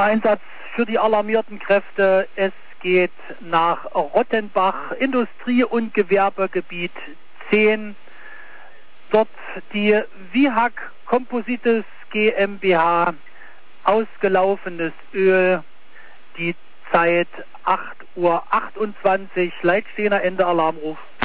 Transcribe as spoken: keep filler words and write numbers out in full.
Einsatz für die alarmierten Kräfte. Es geht nach Rottenbach, Industrie- und Gewerbegebiet zehn. Dort die Vihag Composites GmbH, ausgelaufenes Öl, die Zeit acht Uhr achtundzwanzig, Leitstehender, Ende Alarmruf.